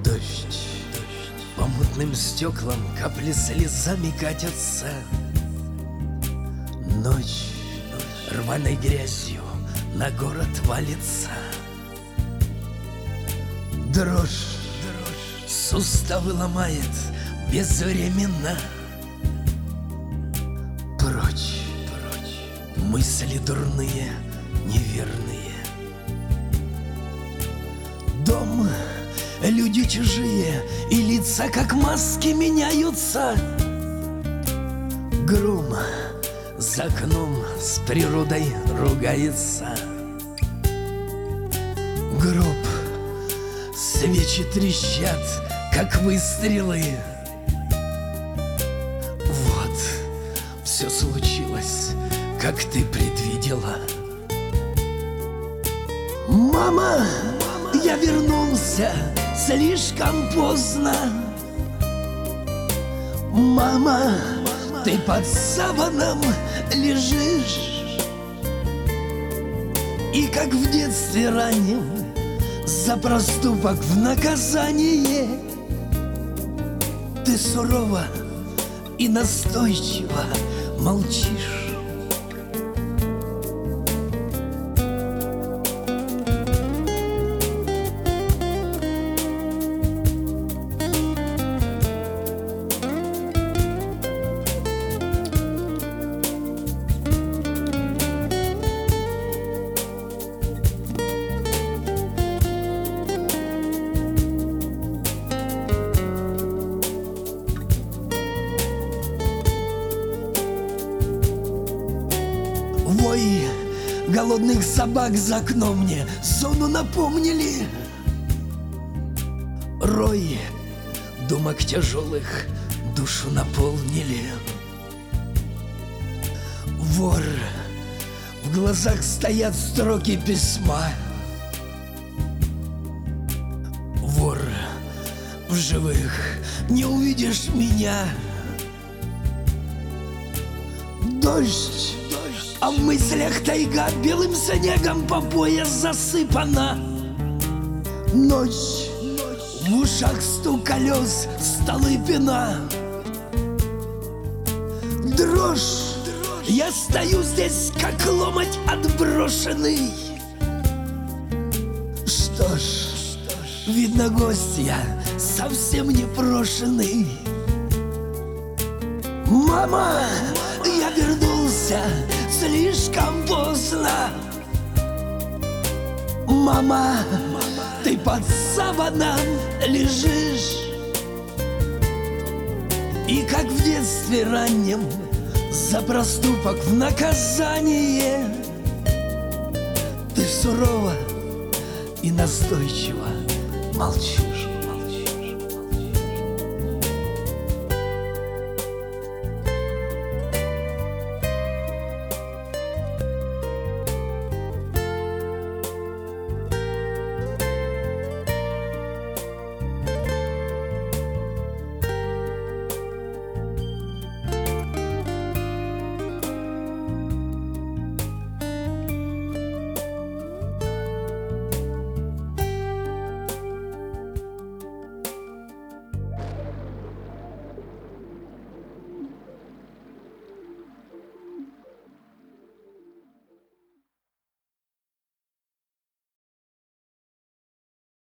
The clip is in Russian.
Дождь по мутным стеклам, капли слезами катятся. Ночь рваной грязью на город валится. Дрожь суставы ломает безвременно. Прочь мысли дурные, неверные. Дом, люди чужие, и лица как маски меняются. Гром за окном с природой ругается. Гроб, свечи трещат, как выстрелы. Вот, все случилось, как ты предвидела. Мама, я вернулся слишком поздно. Мама, ты под саваном лежишь. И как в детстве раннем, за проступок в наказание, ты сурово и настойчиво молчишь. Вой голодных собак за окном мне зону напомнили. Рой думок тяжелых душу наполнили. Вор, в глазах стоят строки письма. Вор, в живых не увидишь меня. Дождь, а в мыслях тайга белым снегом по пояс засыпана. Ночь, в ушах стук колес, Столыпина. Дрожь, я стою здесь, как ломоть отброшенный. Что ж, видно, гость я совсем не брошенный. Мама, я вернулся слишком поздно. Мама, ты под саваном лежишь. И как в детстве раннем, за проступок в наказание, ты сурово и настойчиво молчишь.